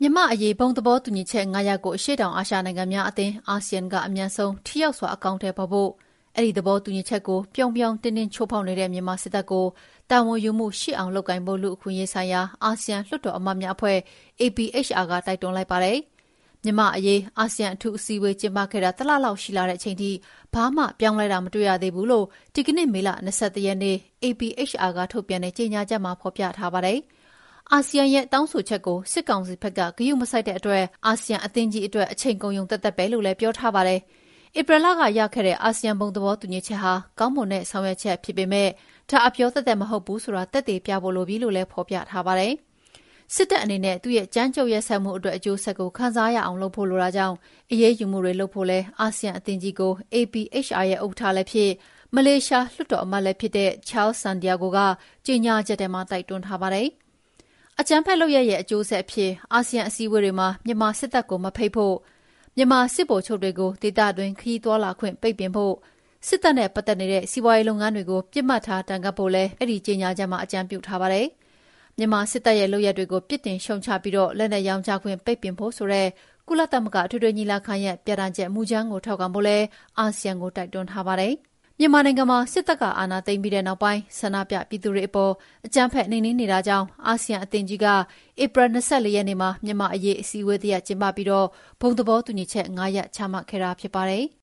မြန်မာ့အရေးဘုံသဘောတူညီချက်9ရပ်ကိုအရှေ့တောင်အာရှနိုင်ငံများအသင်းအာဆီယံကအမြန်ဆုံးထိရောက်စွာအကောင်အထည်ဖော်ဖို့အဲ့ဒီသဘောတူညီချက်ကိုပြောင်ပြောင်တင်းတင်းချိုးဖောက်နေတဲ့မြန်မာစစ်တပ်ကိုတာဝန်ယူမှုရှိအောင်လုပ်ကိုင်ဖို့လူအခွင့်အရေးဆိုင်ရာအာဆီယံလွှတ်တော်အမတ်များအဖွဲ့ APHR ကတိုက်တွန်းလိုက်ပါတယ်။မြန်မာအရေးအာဆီယံအထူးအစည်းအဝေးကျင်းပခဲ့တာတလလောက်ရှိလာတဲ့အချိန်ထိဘာမှပြောင်းလဲတာမတွေ့ရသေးဘူးလို့ဒီကနေ့မေလ22ရက်နေ့ APHR ကထုတ်ပြန်တဲ့ကြေညာချက်မှာဖော်ပြထားပါတယ်။အာဆီယံရဲ့တောင်းဆိုချက်ကိုစစ်ကောင်စီဘက်ကဂရုမစိုက်တဲ့အတွက်အာဆီယံအသင်းကြီးအတွက်အချိန်ကုန်ရုံသက်သက်ပဲလို့လည်းပြောထားပါတယ်။ဧပြီလကရခဲ့တဲ့အာဆီယံဘုံသဘောတူညီချက်ဟာကောင်းမွန်တဲ့ဆောင်ရွက်ချက်ဖြစ်ပေမဲ့ဒါအပြောသက်သက်မဟုတ်ဘူးဆိုတာသက်သေပြဖို့လိုပြီလို့လည်းဖော်ပြထားပါတယ်။စစ်တပ်အနေနဲ့သူ့ရဲ့ကြမ်းကြုတ်ရက်စက်မှုအတွက်အကျိုးဆက်ကိုခံစားရအောင်လုပ်ဖို့လိုတာကြောင့်အရေးယူမှုတွေလုပ်ဖို့လဲအာဆီယံအသင်းကြီးကို APHR ရဲ့ဥက္ကဋ္ဌလည်းဖြစ်မလေးရှားလွှတ်တော်အမတ်လည်းဖြစ်တဲ့ Charles Santiago ကကြေညာချက်ထဲမှာတိုက်တွန်းထားပါတယ်။အကြမ်းဖက်လုပ်ရဲ့အကျိုးဆက်အဖြစ်အာဆီယံအစည်းအဝေးတွေမှာမြန်မာစစ်တပ်ကိုမဖိတ်ဖို့မြန်မာစစ်ဗိုလ်ချုပ်တွေကိုဒေသတွင်းခရီးသွားလာခွင့်ပိတ်ပင်ဖို့စစ်တပ်နဲ့ပတ်သက်နေတဲ့စီးပွားရေးလုပ်ငန်းတွေကိုပြစ်မှတ်ထားတန်ခတ်ဖို့လဲအဲ့ဒီကြေညာချက်မှာအကြံပြုထားပါတယ်။မြန်မာစစ်တပ်ရဲ့လုပ်ရက်တွေကိုပြစ်တင်ရှုံချပြီးတော့လက်နက်ရောင်းချခွင့်ပိတ်ပင်ဖို့ဆိုတဲ့ကုလသမဂ္ဂထွေထွေညီလာခံရဲ့ပြဋ္ဌာန်းချက်မူကြမ်းကိုထောက်ခံဖို့လဲအာဆီယံကိုတိုက်တွန်းထားပါတယ်။မြန်မာနိုင်ငံမှာစစ်တပ်ကအာဏာသိမ်းပြီးတဲ့နောက်ပိုင်းဆန္ဒပြပြည်သူတွေအပေါ်အကြမ်းဖက်နှိမ်နင်းနေတာကြောင့်အာဆီယံအသင်းကြီးကဧပြီ24ရက်နေ့မှာမြန်မာအရေးအစည်းအဝေးတရပ်ကျင်းပပြီးတော့ဘုံသဘောတူညီချက်9ရပ်ချမှတ်ခဲ့တာဖြစ်ပါတယ်။